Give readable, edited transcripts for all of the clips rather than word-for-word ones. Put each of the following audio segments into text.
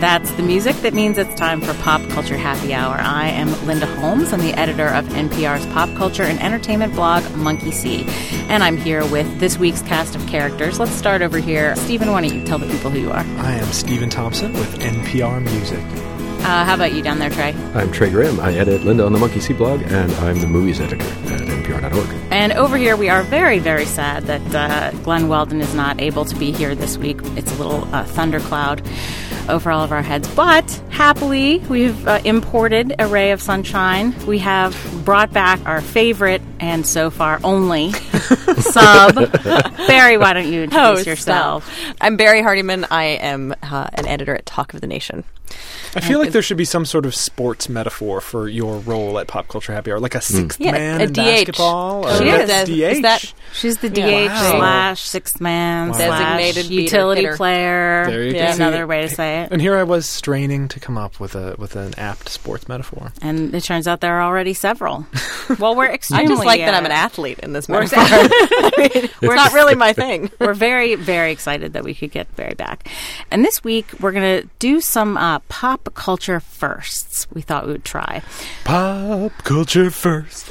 That's the music that means it's time for Pop Culture Happy Hour. I am Linda Holmes. I'm the editor of NPR's pop culture and entertainment blog, Monkey See. And I'm here with this week's cast of characters. Let's start over here. Stephen, why don't you tell the people who you are? I am Stephen Thompson with NPR Music. How about you down there, Trey? I'm Trey Graham. I edit Linda on the Monkey See blog, and I'm the movies editor at NPR.org. And over here, we are very, very sad that Glenn Weldon is not able to be here this week. It's a little thundercloud over all of our heads. But happily, we've imported a ray of sunshine. We have brought back our favorite and so far only sub. Barry, why don't you introduce yourself? I'm Barry Hardiman. I am an editor at Talk of the Nation. I feel like there should be some sort of sports metaphor for your role at Pop Culture Happy Hour, like a sixth man a in DH. basketball. She or is. DH. She's the DH slash sixth man designated utility player. There you go. Another way to say it. And here I was straining to come up with an apt sports metaphor. And it turns out there are already several. Well, we're extremely... I just like that I'm an athlete in this metaphor. It's not really my thing. We're very, very excited that we could get Barry back. And this week, we're going to do some pop culture firsts. We thought we would try. Pop culture first.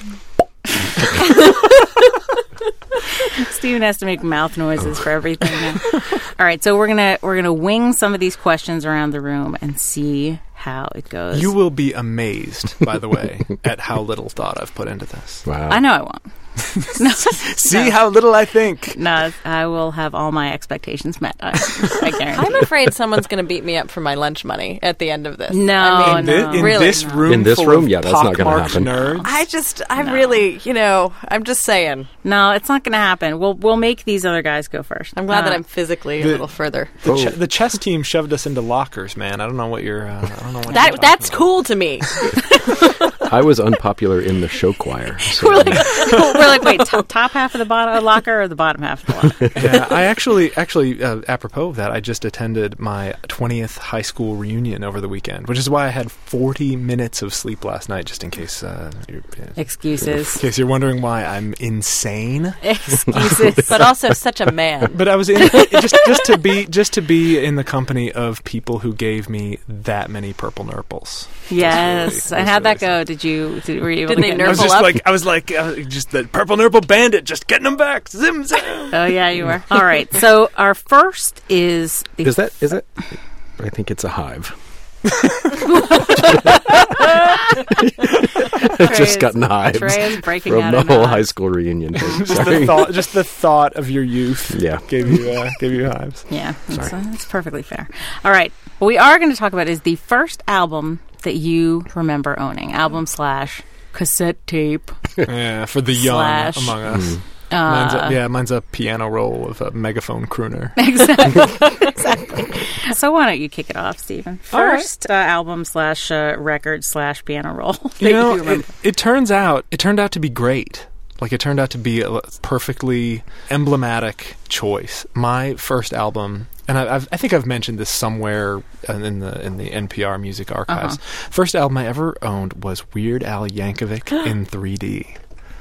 Steven has to make mouth noises for everything now. All right, so we're gonna wing some of these questions around the room and see how it goes. You will be amazed, by the way, at how little thought I've put into this. Wow. I know I won't. See how little I think. No, I will have all my expectations met. I guarantee. I'm afraid someone's going to beat me up for my lunch money at the end of this. No, In really this room, In this full room? of Yeah, that's not gonna pockmarked happen. nerds. Really, I'm just saying. No, it's not going to happen. We'll make these other guys go first. I'm glad that I'm physically a little further. The chess team shoved us into lockers, man. I don't know what you're. That's cool to me. I was unpopular in the show choir. So. we're like, wait, top half of the bottom locker or the bottom half of the locker? Yeah, I actually, apropos of that, I just attended my 20th high school reunion over the weekend, which is why I had 40 minutes of sleep last night, just in case. Excuses. In case you're wondering why I'm insane. Excuses. But also such a man. But I was in just to be in the company of people who gave me that many purple nurples. Yes. And how'd that go? Were you able to they get nurple I was like, just the purple nurple bandit, just getting them back. Zim zim. Oh yeah, you were. All right. So our first is Is it? I think it's a hive. Just gotten hives Trey is breaking from out the in whole hives. high school reunion. just the thought of your youth. Yeah. gave you hives. Yeah, that's perfectly fair. All right. What we are going to talk about is the first album that you remember owning. Album / cassette tape. Yeah, for the young Slash. among us. Mine's a piano roll with a megaphone crooner. Exactly. So why don't you kick it off, Stephen? First album / record / piano roll. You remember. It turned out to be great. Like, it turned out to be a perfectly emblematic choice. My first album, and I think I've mentioned this somewhere in the NPR music archives. First album I ever owned was Weird Al Yankovic in 3D.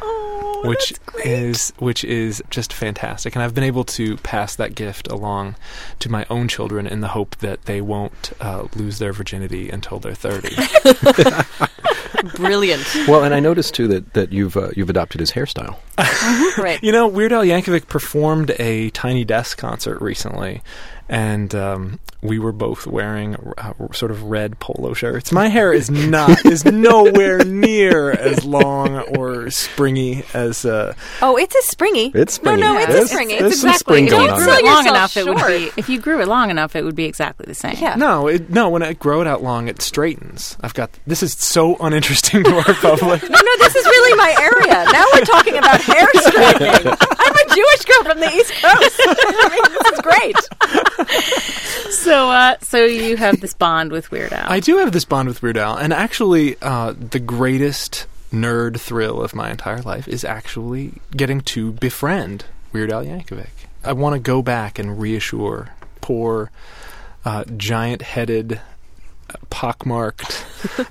Which is just fantastic, and I've been able to pass that gift along to my own children in the hope that they won't lose their virginity until they're 30. Brilliant. Well, and I noticed too that you've adopted his hairstyle. Right. Weird Al Yankovic performed a Tiny Desk concert recently, and we were both wearing sort of red polo shirts. My hair is nowhere near as long or springy as. Oh, it's a springy. It's springy. No, it's a springy. There's It's some exactly. spring going Don't on. sell It long yourself enough, it would short. be. If you grew it long enough, it would be exactly the same. Yeah. No, when I grow it out long, it straightens. This is so uninteresting to our public. No, this is really my area. Now we're talking about hair straightening. I'm a Jewish girl from the East Coast. This is great. So you have this bond with Weird Al. I do have this bond with Weird Al, and actually, the greatest nerd thrill of my entire life is actually getting to befriend Weird Al Yankovic. I want to go back and reassure poor, giant-headed pockmarked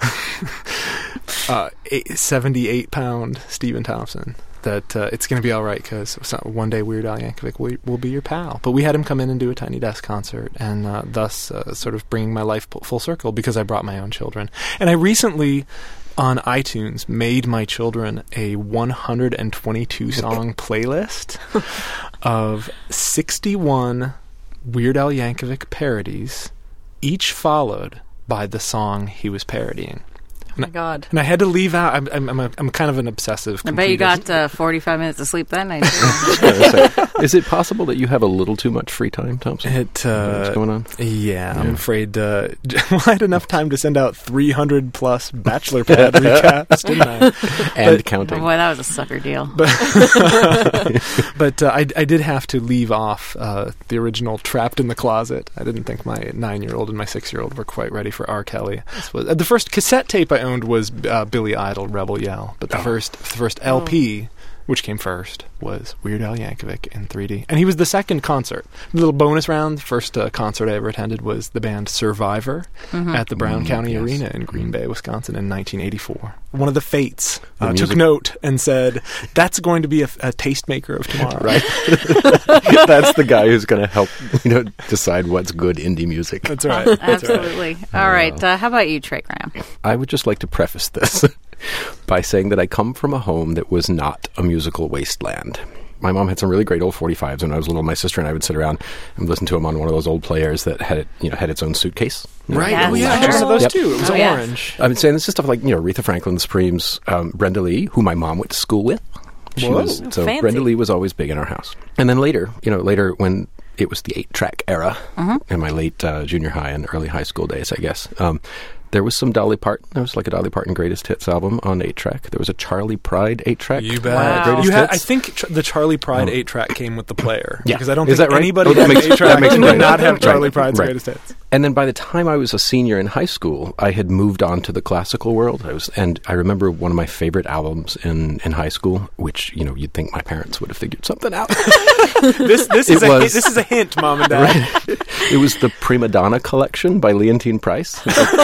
78-pound Stephen Thompson that it's going to be all right because one day Weird Al Yankovic will be your pal. But we had him come in and do a Tiny Desk concert, and thus sort of bringing my life full circle because I brought my own children. And I recently, on iTunes, made my children a 122-song playlist of 61 Weird Al Yankovic parodies, each followed by the song he was parodying. Oh my God! And I had to leave out. I'm kind of an obsessive. I bet you got 45 minutes of sleep that night. Is it possible that you have a little too much free time, Thompson? What's going on? Yeah, I'm afraid. I had enough time to send out 300 plus Bachelor Pad recaps, didn't I? And counting. Oh boy, that was a sucker deal. But I did have to leave off the original Trapped in the Closet. I didn't think my 9-year-old and my 6-year-old were quite ready for R. Kelly. This was, the first cassette tape I owned was Billy Idol, Rebel Yell. But the first LP, which came first, was Weird Al Yankovic in 3D. And he was the second concert. A little bonus round, the first concert I ever attended was the band Survivor at the Brown County Arena in Green Bay, Wisconsin in 1984. One of the Fates took note and said, that's going to be a tastemaker of tomorrow. Right? That's the guy who's going to help decide what's good indie music. That's right. Absolutely. That's right. All right. How about you, Trey Graham? I would just like to preface this by saying that I come from a home that was not a musical wasteland. My mom had some really great old 45s when I was little. My sister and I would sit around and listen to them on one of those old players that had had its own suitcase. Right. Yes. Oh, yeah. I had one of those, too. It was yes. orange. I've been saying this is stuff like, Aretha Franklin, The Supremes, Brenda Lee, who my mom went to school with. So fancy. Brenda Lee was always big in our house. And then later when it was the 8-track era in my late junior high and early high school days, I guess, there was some Dolly Parton. There was like a Dolly Parton Greatest Hits album on 8-track. There was a Charlie Pride 8-track. You bet. Wow. Greatest Hits. I think the Charlie Pride 8-track came with the player. Yeah. Because I don't Is think that right? anybody Oh, that had makes- an 8-track that makes did right. not have Charlie Right. Pride's Right. Greatest Hits. And then by the time I was a senior in high school, I had moved on to the classical world. And I remember one of my favorite albums in high school, which, you'd think my parents would have figured something out. This is a hint, Mom and Dad. It was the Prima Donna collection by Leontine Price.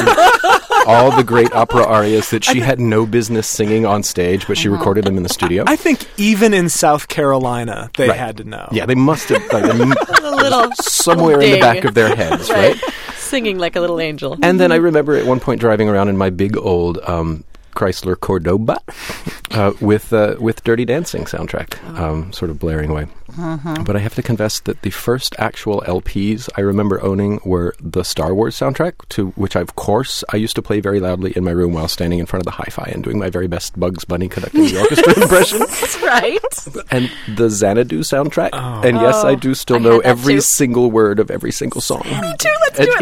All the great opera arias that she had no business singing on stage, but she recorded them in the studio. I think even in South Carolina, they had to know. Yeah, they must have A little somewhere in the ding. back of their heads, right? Singing like a little angel. And then I remember at one point driving around in my big old Chrysler Cordoba with Dirty Dancing soundtrack sort of blaring away. But I have to confess that the first actual LPs I remember owning were the Star Wars soundtrack, to which, of course, I used to play very loudly in my room while standing in front of the hi-fi and doing my very best Bugs Bunny conducting the orchestra impression. That's right. And the Xanadu soundtrack. And yes, I do still know had that every too. single word of every single song. Me too. Let's do it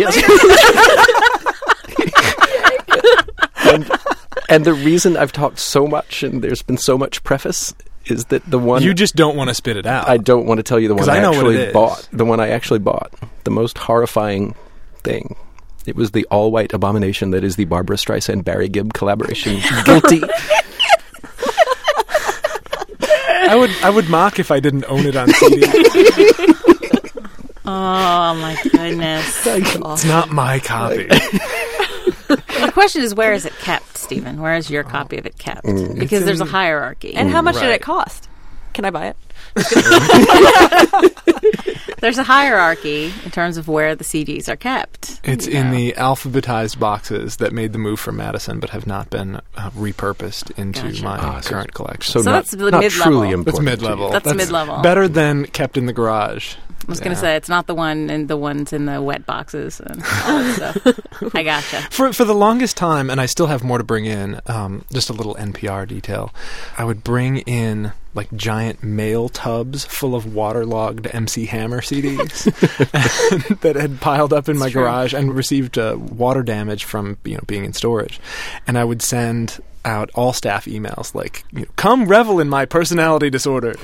Yes. And the reason I've talked so much and there's been so much preface is that the one You just don't want to spit it out. I don't want to tell you the one 'Cause I I know what actually it is. bought. The one I actually bought. The most horrifying thing. It was the all-white abomination that is the Barbra Streisand Barry Gibb collaboration. Guilty. I would mock if I didn't own it on CD. Oh, my goodness. It's not my copy. The question is, where is it kept, Stephen? Where is your copy of it kept? Because there's a hierarchy. And how much did Right. it cost? Can I buy it? There's a hierarchy in terms of where the CDs are kept. It's in the alphabetized boxes that made the move from Madison but have not been repurposed into Gotcha. my current collection. So, So not, that's the not mid-level. truly That's important. That's mid-level. That's mid-level. Better than kept in the garage. I was going to say, it's not the one in the ones in the wet boxes and all that stuff. I gotcha. For the longest time, and I still have more to bring in, just a little NPR detail, I would bring in like giant mail tubs full of waterlogged MC Hammer CDs that had piled up in my garage and received water damage from being in storage. And I would send out all staff emails like, come revel in my personality disorders.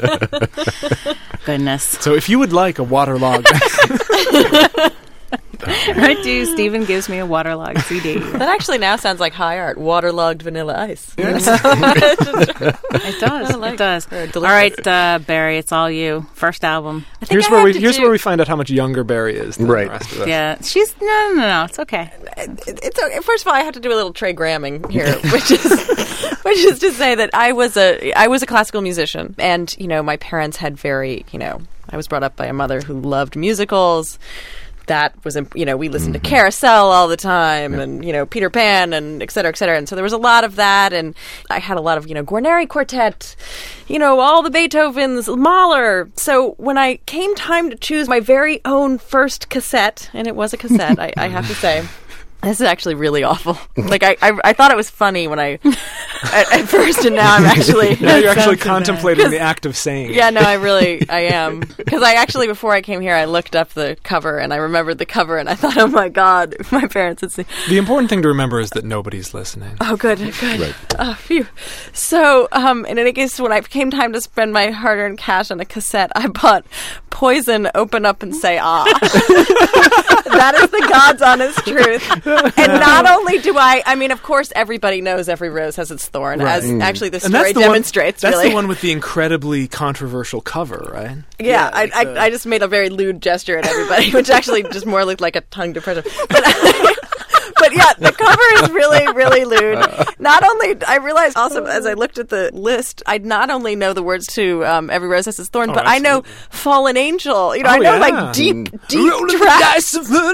Goodness. So if you would like a waterlogged... Right, too. Stephen gives me a waterlogged CD. That actually now sounds like high art. Waterlogged Vanilla Ice. It does. It does. All right, Barry, it's all you. First album. Here's where we find out how much younger Barry is than the rest of us. Yeah, she's no. It's okay. It's okay. First of all, I have to do a little Trey Gramming here, which is to say that I was a classical musician, and my parents had I was brought up by a mother who loved musicals. That was, we listened to Carousel all the time, and Peter Pan, and et cetera, et cetera. And so there was a lot of that, and I had a lot of Guarneri Quartet, all the Beethovens, Mahler. So when I came time to choose my very own first cassette, and it was a cassette, I have to say. This is actually really awful. Like I thought it was funny when at first, and now I'm actually now you're actually contemplating the act of saying. Yeah, no, I am, because I actually, before I came here, I looked up the cover and I remembered the cover, and I thought, oh my God, if my parents had seen. The important thing to remember is that nobody's listening. Oh, good. Right. Oh, phew. So, in any case, when it came time to spend my hard-earned cash on a cassette, I bought Poison, Open Up and Say Ah. That is the God's honest truth. And not only do I mean, of course, everybody knows every rose has its thorn, as actually the story demonstrates. That's really. the one with the incredibly controversial cover, right? Yeah, I just made a very lewd gesture at everybody, which actually just more looked like a tongue depressor. But yeah, the cover is really, really lewd. Not only, I realized also as I looked at the list, I not only know the words to Every Rose Has Its Thorn, but absolutely. I know Fallen Angel. I know like deep tracks.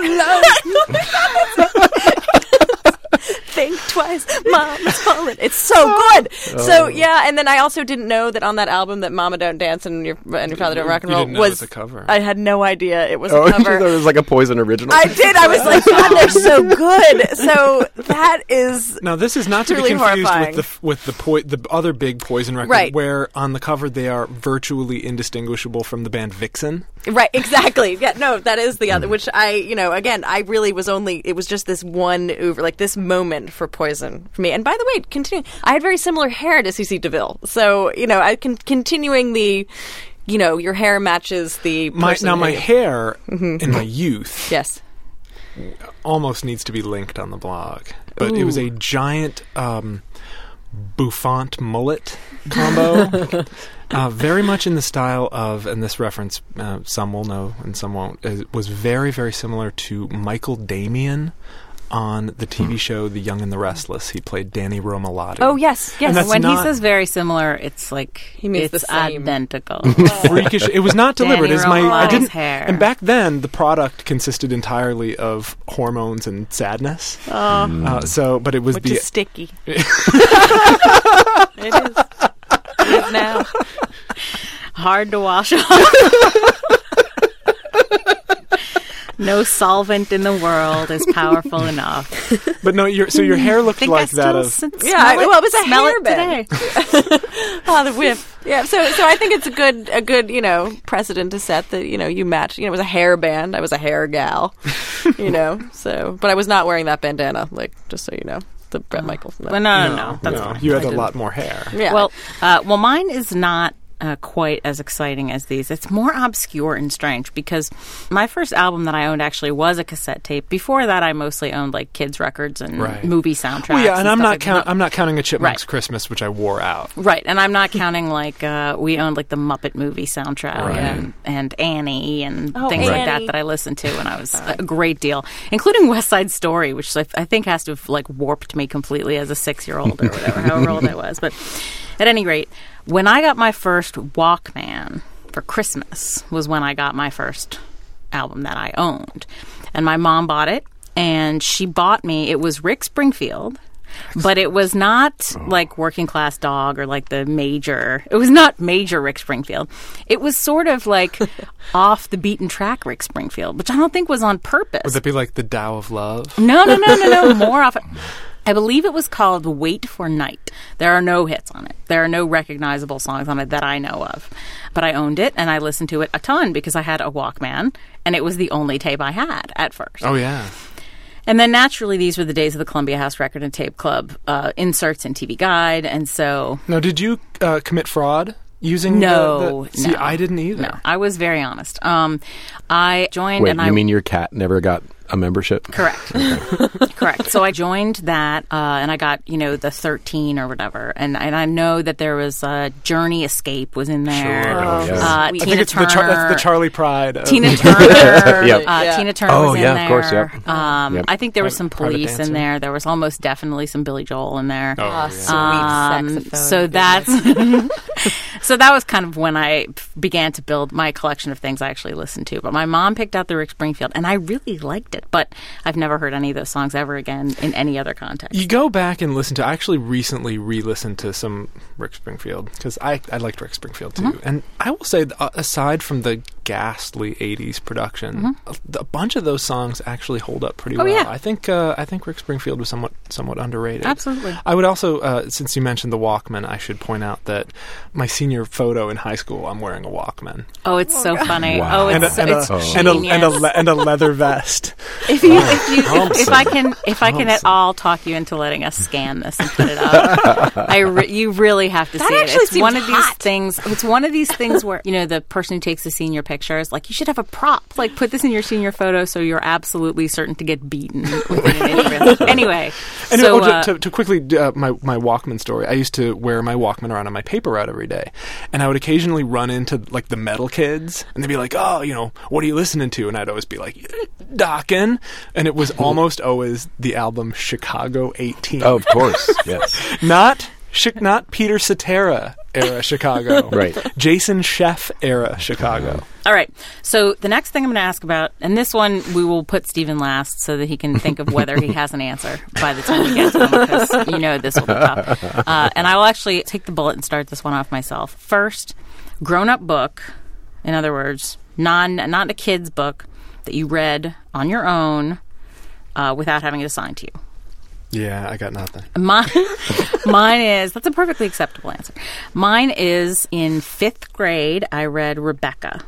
Think twice, Mama's fallen. It's so good. So yeah, and then I also didn't know that on that album that Mama Don't Dance and Your Father Don't Rock and Roll was a cover. I had no idea it was a Oh, cover. it was like a Poison original. I did. I was like, God, they're so good. So that is now. This is not to be truly confused horrifying. with the other big Poison record, Right. where on the cover they are virtually indistinguishable from the band Vixen. Right, exactly. Yeah, no, that is the other, which again, I really was it was just this one this moment for Poison for me. And by the way, continuing, I had very similar hair to CeCe DeVille. So, continuing the, your hair matches the person. My hair in my youth Yes. almost needs to be linked on the blog. But it was a giant bouffant mullet combo. Very much in the style of, and this reference some will know and some won't, was very, very similar to Michael Damian on the TV show The Young and the Restless. He played Danny Romolati. Oh, yes. And that's When he not- says very similar, it's like He means it's the same. identical. freakish. It was not deliberate. Danny I Romolati's didn't. hair. And back then, the product consisted entirely of hormones and sadness. But it was Which the is sticky. It is. It is now. Hard to wash off. No solvent in the world is powerful enough. But no, your hair looked like that of. it was a smell it hairband. today. Oh, the whiff. Yeah, so I think it's a good precedent to set that, you match. It was a hair band. I was a hair gal, so, but I was not wearing that bandana, just so you know. The Bret Michaels. Well, no. That's fine. You had I a didn't. lot more hair. Yeah. Well, mine is not quite as exciting as these. It's more obscure and strange because my first album that I owned actually was a cassette tape. Before that, I mostly owned like kids records and movie soundtracks. Well, yeah, and I'm stuff not like I'm not counting a Chipmunks Right. Christmas, which I wore out. Right, and I'm not counting like we owned like the Muppet movie soundtrack Right. and Annie and Oh, things like Annie. that I listened to when I was a great deal, including West Side Story, which I think has to have like warped me completely as a 6-year-old or whatever, however old I was. But at any rate, when I got my first Walkman for Christmas was when I got my first album that I owned, and my mom bought it, and she bought me. It was Rick Springfield. But it was not like Working Class Dog or like the major. It was not major Rick Springfield. It was sort of like off the beaten track Rick Springfield, which I don't think was on purpose. Would that be like the Tao of Love? No. More off. I believe it was called Wait for Night. There are no hits on it. There are no recognizable songs on it that I know of. But I owned it and I listened to it a ton because I had a Walkman and it was the only tape I had at first. Oh, yeah. And then naturally, these were the days of the Columbia House Record and Tape Club inserts in TV Guide, and so... Now, did you commit fraud using No. See, I didn't either. No, I was very honest. I joined Wait, and you mean your cat never got a membership? Correct. Correct. So I joined that, and I got, the 13 or whatever. And I know that there was Journey Escape was in there. Sure. Yeah. I Tina think it's Turner. that's the Charlie Pride. Tina Turner. Yep. Tina Turner Oh, was in yeah, there. of course, yep. Yep. I think there was some Private Police in Dancer. there. There was almost definitely some Billy Joel in there. Oh, Sweet yeah. saxophone. So that's so that was kind of when I began to build my collection of things I actually listened to. But my mom picked out the Rick Springfield, and I really liked it. But I've never heard any of those songs ever again in any other context. You go back and listen to. I actually recently re-listened to some Rick Springfield because I liked Rick Springfield too. And I will say, aside from the ghastly '80s production, a bunch of those songs actually hold up pretty well. yeah. I think Rick Springfield was somewhat underrated. Absolutely. I would also, since you mentioned the Walkman, I should point out that my senior photo in high school, I'm wearing a Walkman Oh, it's so funny. Wow. Oh, and it's a genius. and a leather vest. If I can at all talk you into letting us scan this and put it up, you really have to That see it. actually It's seems one of these hot. things. It's one of these things where the person who takes the senior picture is like, you should have a prop. Like, put this in your senior photo so you're absolutely certain to get beaten within an inch of it. Anyway, To quickly my Walkman story. I used to wear my Walkman around on my paper route every day, and I would occasionally run into like the metal kids, and they'd be like, "Oh, what are you listening to?" And I'd always be like, "Dockin'," and it was almost always the album Chicago 18. Oh, of course, yes. Not Peter Cetera era Chicago, Right. Jason Sheff era Chicago. all right. So the next thing I'm going to ask about, and this one we will put Stephen last so that he can think of whether he has an answer by the time we get to him, because this will be tough. And I will actually take the bullet and start this one off myself. First, grown-up book, in other words, not a kid's book that you read on your own without having it assigned to you. Yeah, I got nothing. Mine is, that's a perfectly acceptable answer. Mine is in 5th grade, I read Rebecca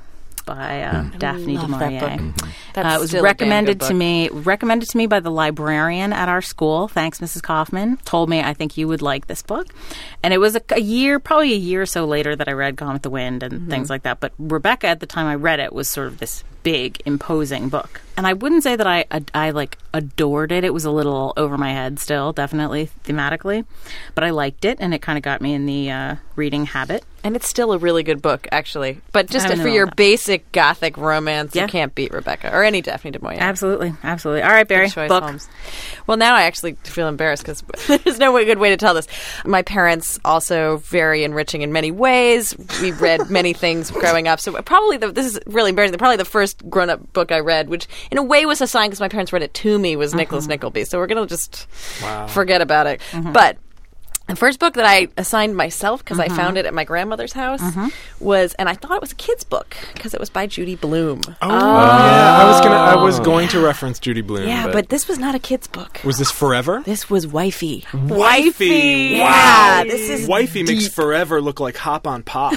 by Daphne du love that Maurier. book. That's It was still a damn recommended good to me by the librarian at our school. Thanks, Mrs. Kaufman. Told me, I think you would like this book. And it was probably a year or so later that I read Gone with the Wind and things like that. But Rebecca, at the time I read it, was sort of this big, imposing book. And I wouldn't say that I like adored it. It was a little over my head still, definitely thematically. But I liked it, and it kind of got me in the reading habit. And it's still a really good book, actually. But just I don't for know your about that. basic gothic romance, Yeah. you can't beat Rebecca or any Daphne du Maurier. Absolutely. All right, Barry, Good choice, book. Holmes. Well, now I actually feel embarrassed because there's no good way to tell this. My parents also very enriching in many ways. We read many things growing up. So probably this is really embarrassing. Probably the first grown-up book I read, which in a way was assigned because my parents read it to me, was Nicholas Nickleby. So we're going to just forget about it. But the first book that I assigned myself, because I found it at my grandmother's house, was, and I thought it was a kid's book because it was by Judy Blume. Oh, yeah. I was going to reference Judy Blume. Yeah, but this was not a kid's book. was this Forever? This was Wifey. Wifey. Yeah, this is Wifey makes Forever look like Hop on Pop.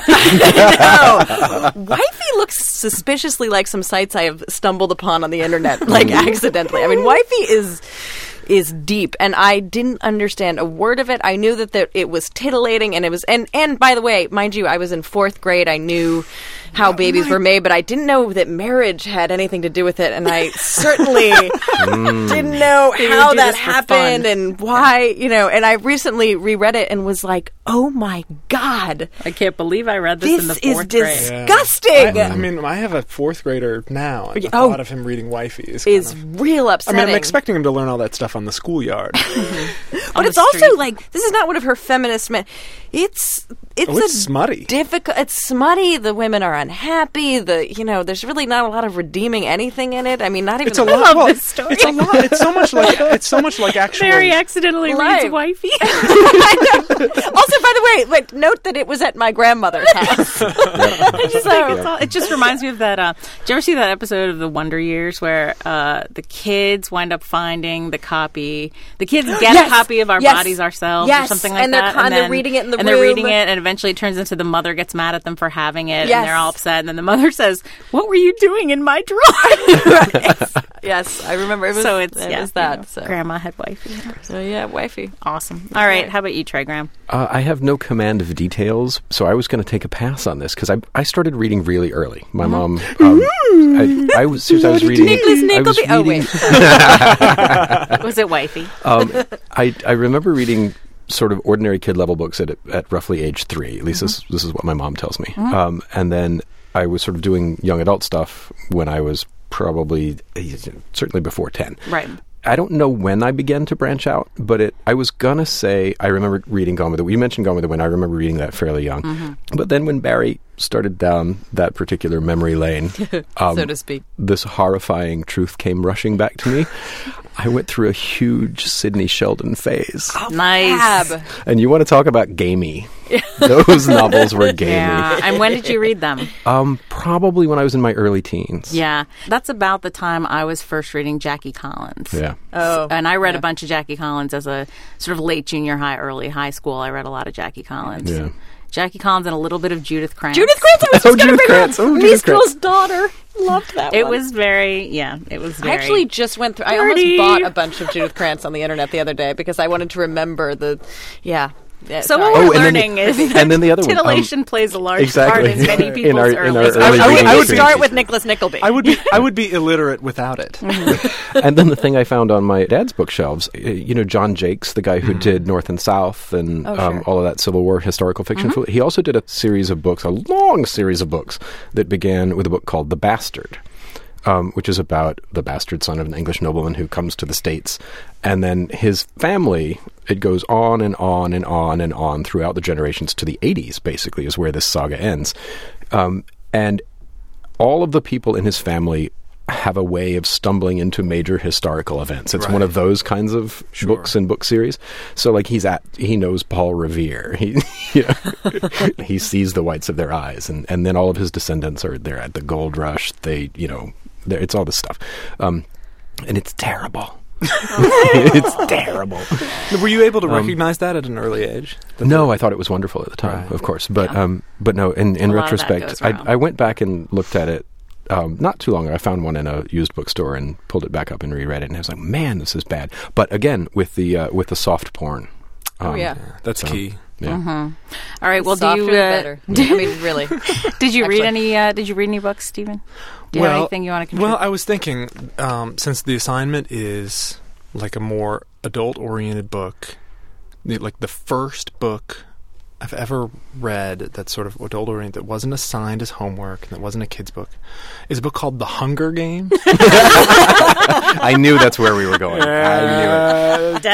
Wifey looks suspiciously like some sites I have stumbled upon on the internet, like accidentally. I mean, Wifey is deep, and I didn't understand a word of it. I knew that it was titillating, and it was, and by the way, mind you, I was in 4th grade. I knew how babies were made, but I didn't know that marriage had anything to do with it, and I certainly didn't know how do that this for happened fun. and why, and I recently reread it and was like, oh my God, I can't believe I read this in the this is 4th grade. disgusting. I mean, I have a 4th grader now, and the Oh. thought of him reading Wifey is Real I upsetting. mean, I'm expecting him to learn all that stuff on the schoolyard. But it's the also street. like, this is not one of her feminist men. It's It's smutty. difficult. It's smutty. The women are unhappy. There's really not a lot of reading anything in it. I mean, not even. It's a the- lot. Well, this story. It's a lot. It's so much like actual. Barry accidentally Life. reads Wifey. Also, by the way, note that it was at my grandmother's house. It just reminds me of that. Did you ever see that episode of The Wonder Years where the kids wind up finding the copy? The kids get Yes. a copy of Our Yes. Bodies, Ourselves, Yes. or something like And they're that. kind of reading it in the and they're reading room. it, and eventually it turns into the mother gets mad at them for having it, Yes. and they're all upset. And then the mother says, "What were you doing in my drawer?" Yes, I remember. It was, So it's it was that. you know, So. Grandma had wifey. So yeah, wifey. Awesome. All right. How about you, Trey Graham? I have no command of details, so I was going to take a pass on this because I started reading really early. My mom, I was reading. Nicholas Nickleby. Oh wait, Was it wifey? I remember reading sort of ordinary kid level books at roughly age 3. At least this is what my mom tells me. And then I was sort of doing young adult stuff when I was probably certainly before 10. Right. I don't know when I began to branch out, but I was gonna say I remember reading Gone with the Wind. You mentioned Gone with the Wind. I remember reading that fairly young. But then when Barry started down that particular memory lane, so to speak, this horrifying truth came rushing back to me. I went through a huge Sidney Sheldon phase. Nice. Fab. And you want to talk about gamey. Those novels were gamey. Yeah. And when did you read them? Probably when I was in my early teens. Yeah. That's about the time I was first reading Jackie Collins. Yeah. Oh, And I read a bunch of Jackie Collins as a sort of late junior high, early high school. I read a lot of Jackie Collins. Yeah. Jackie Collins and a little bit of Judith Krantz. Judith Krantz. I was just going to Judith bring Krantz. up Oh, Judith Minstrel's Krantz. daughter. Loved that It one. was very, it was very... I actually just went through. I Dirty. almost bought a bunch of Judith Krantz on the internet the other day because I wanted to remember the. Yeah. So sorry. what we're Oh, and then learning the- is and then the other one, titillation plays a large exactly. part in many In people's our- in early our lives. early I reading would experience. start with Nicholas Nickleby. I would be illiterate without it. And then the thing I found on my dad's bookshelves, John Jakes, the guy who did North and South and sure. all of that Civil War historical fiction. He also did a long series of books that began with a book called The Bastard. Which is about the bastard son of an English nobleman who comes to the States. And then his family, it goes on and on and on and on throughout the generations to the 80s, basically, is where this saga ends. And all of the people in his family have a way of stumbling into major historical events. It's one of those kinds of books and book series. So, like, he knows Paul Revere. He sees the whites of their eyes. And then all of his descendants are there at the gold rush. It's all this stuff. And it's terrible. It's terrible. Were you able to recognize that at an early age? No, I thought it was wonderful at the time, Right. of course. But no, in A lot of that retrospect, goes wrong. I went back and looked at it not too long ago. I found one in a used bookstore and pulled it back up and reread it, and I was like, man, this is bad. But again, with the soft porn. Oh yeah. That's key. Yeah. All right. Well, Softer do you the better. I mean, really. did you read Actually. any? Did you read any books, Stephen? Do you have anything you want to contribute? Well, I was thinking, since the assignment is like a more adult-oriented book, like the first book I've ever read that's sort of adult-oriented, that wasn't assigned as homework, and that wasn't a kid's book, is a book called The Hunger Games. I knew that's where we were going. I knew it.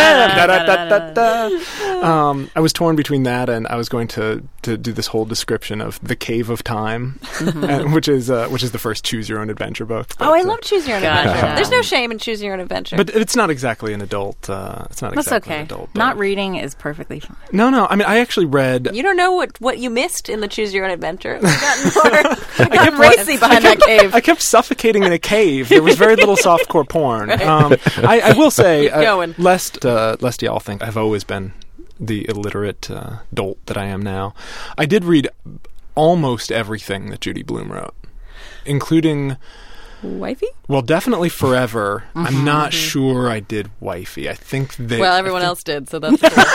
I was torn between that and I was going to do this whole description of The Cave of Time, which is the first Choose Your Own Adventure book. Oh, I love Choose Your Own Gotcha. Adventure. There's no shame in choosing your own adventure. But it's not exactly an adult. It's not That's exactly okay. an adult. Not book. reading is perfectly fine. No. I mean, I actually read. you don't know what you missed in the Choose Your Own Adventure. I got racy behind that cave. I kept suffocating in a cave. There was very little softcore porn. I will say, Keep going. lest y'all think I've always been the illiterate dolt that I am now, I did read almost everything that Judy Blume wrote, including, Wifey? well, definitely Forever. I'm not sure I did Wifey. I think that... Well, everyone else did, so that's cool. Sorry.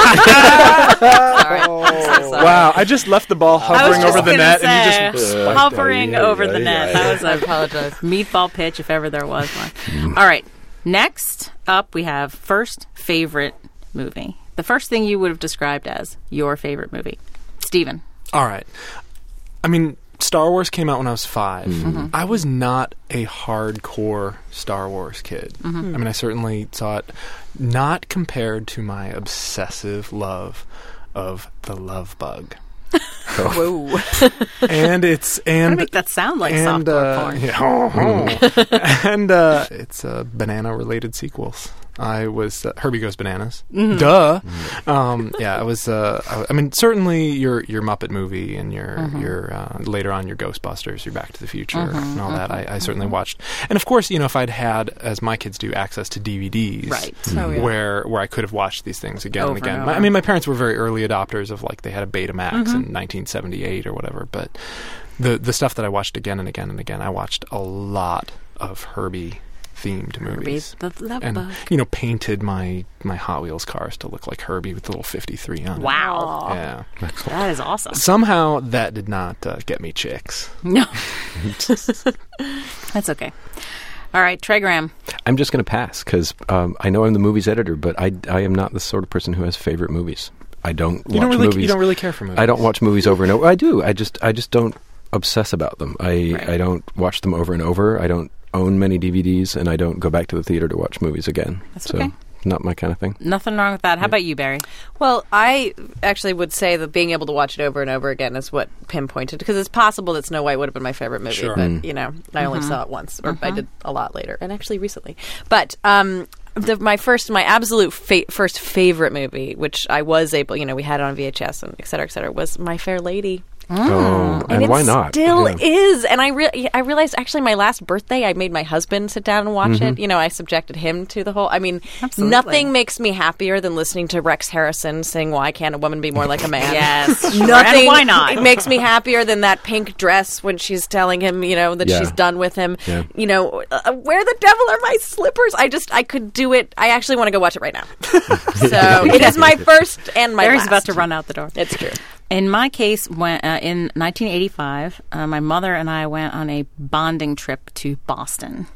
I'm so sorry. Wow, I just left the ball hovering over the net, and you just... spiked hovering it. over the net. That was I a apologize. meatball pitch, if ever there was one. All right. Next up, we have first favorite movie. The first thing you would have described as your favorite movie. Stephen. All right. I mean, Star Wars came out when I was 5. I was not a hardcore Star Wars kid. I mean, I certainly saw it, not compared to my obsessive love of The Love Bug. Whoa. And it's... I and make that sound like and softcore porn. and it's banana-related sequels. I was Herbie Goes Bananas. Duh. Yeah, I was. I mean, certainly your Muppet movie and your later on your Ghostbusters, your Back to the Future, and all that. I certainly watched. And of course, if I'd had, as my kids do, access to DVDs, Right. Oh, yeah. where I could have watched these things again Over and again. and over. I mean, my parents were very early adopters of, like, they had a Betamax in 1978 or whatever. But the stuff that I watched again and again and again, I watched a lot of Herbie themed movies. the love And, bug. painted my Hot Wheels cars to look like Herbie with the little 53 on it. Wow. Yeah. That is awesome. Somehow that did not get me chicks. No. That's okay. All right, Trey Graham. I'm just going to pass because I know I'm the movies editor, but I am not the sort of person who has favorite movies. I don't watch movies. You don't really care for movies. I don't watch movies over and over. I do. I just don't obsess about them. Right. I don't watch them over and over. I don't own many DVDs, and I don't go back to the theater to watch movies again. That's so, okay. Not my kind of thing. Nothing wrong with that. How about you, Barry? Well, I actually would say that being able to watch it over and over again is what pinpointed, because it's possible that Snow White would have been my favorite movie, Sure. but I only saw it once, or I did a lot later, and actually recently. But my absolute first favorite movie, which I was able, we had it on VHS and et cetera, was My Fair Lady. Oh, and why not? Still Yeah. is, and I realized actually my last birthday I made my husband sit down and watch it. I subjected him to the whole. I mean, Absolutely. nothing makes me happier than listening to Rex Harrison sing "Why Can't a Woman Be More Like a Man?" Yes. Nothing. And why not? It makes me happier than that pink dress when she's telling him, that Yeah. she's done with him. Yeah. Where the devil are my slippers? I could do it. I actually want to go watch it right now. So it is my first and my Barry's last. about to run out the door. It's true. In my case, when, in 1985, my mother and I went on a bonding trip to Boston.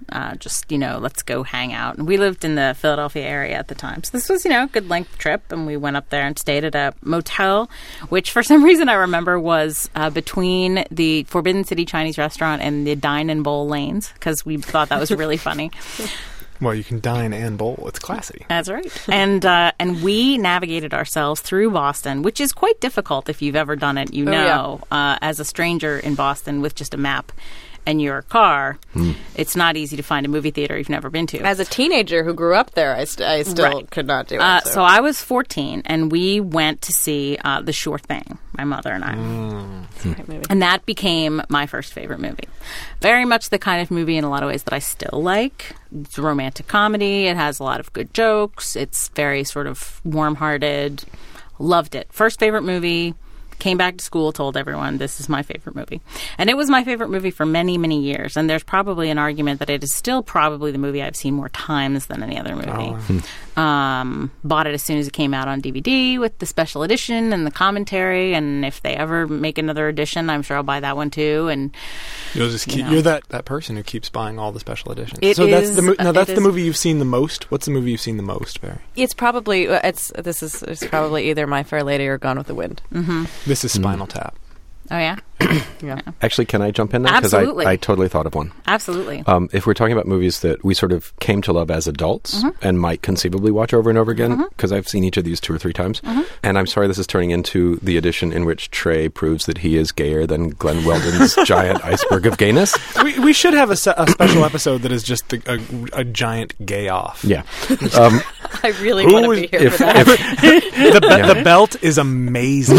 Let's go hang out. And we lived in the Philadelphia area at the time. So this was, a good length trip. And we went up there and stayed at a motel, which for some reason I remember was between the Forbidden City Chinese restaurant and the Dine and Bowl lanes, because we thought that was really funny. Well, you can dine and bowl. It's classy. That's right. And we navigated ourselves through Boston, which is quite difficult if you've ever done it. As a stranger in Boston with just a map and your car, it's not easy to find a movie theater you've never been to. As a teenager who grew up there, I still Right. could not do it. So I was 14, and we went to see The Sure Thing, my mother and I. Great movie. And that became my first favorite movie. Very much the kind of movie in a lot of ways that I still like. It's a romantic comedy. It has a lot of good jokes. It's very sort of warm-hearted. Loved it. First favorite movie. Came back to school, told everyone this is my favorite movie. And it was my favorite movie for many, many years. And there's probably an argument that it is still probably the movie I've seen more times than any other movie. Bought it as soon as it came out on DVD with the special edition and the commentary. And if they ever make another edition, I'm sure I'll buy that one too. And You'll just keep. You're that person who keeps buying all the special editions. It so that's is- that's it the is- movie you've seen the most. What's the movie you've seen the most, Barry? It's probably it's probably either My Fair Lady or Gone with the Wind. This is Spinal Tap. oh, yeah? Actually, can I jump in there? Because Absolutely. I totally thought of one. Absolutely. If we're talking about movies that we sort of came to love as adults and might conceivably watch over and over again, because I've seen each of these 2 or 3 times, and I'm sorry this is turning into the edition in which Trey proves that he is gayer than Glenn Weldon's giant iceberg of gayness. We should have a special episode that is just a giant gay off. Yeah. I really want to be here for that. The belt is amazing.